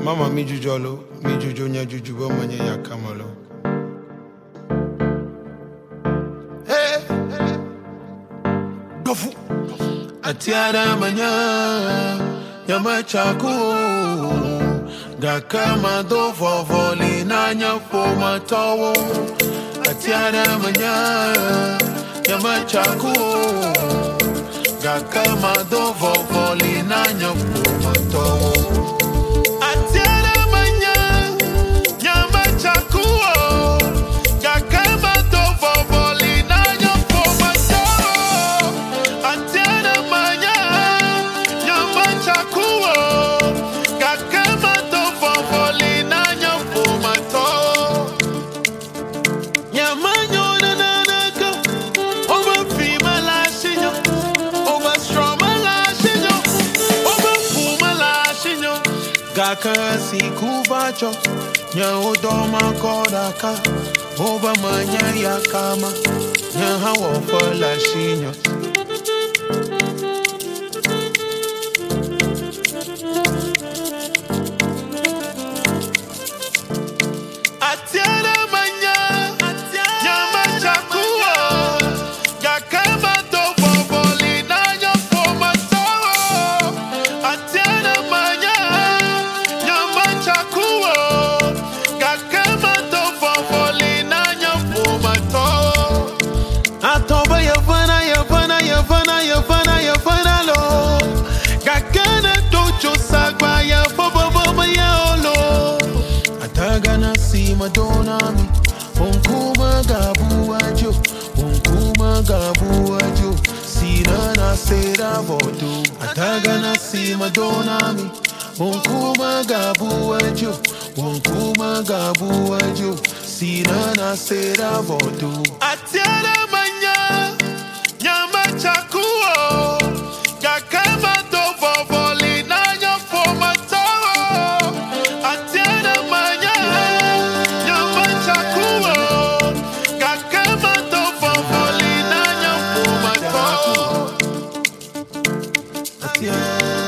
Mama mi jujolo, mi jujo nya jujubo manye ya kamalo. Hey, gofu. Atiara manya, yama chaku. Gakama do vovoli nanya poma tawo. Atiara manya, yama chaku. Gakama do vovoli nanya poma tawo. Gaka si kubacho, nya udoma kodaka, oba manya ya kama, nya hawa fala shinyo. Atiara manya, nyama chakuo, gakama do boboli na nyopoma tawo. Atiara manya. Atoba yavana lo. Gakana dojo sagwa ya bobo ya olo. Atagana si madonna mi. Unkuma gabu ajo. Sirana sera vodo. Atagana si madonna mi. Unkuma gabu ajo. Sirana sera vodo. Atiara manya, nyama chakuo. Gakama do vovoli nanya poma tawo. Atiara manya, nyama chakuo. Gakama do vovoli nanya poma tawo. Atiara.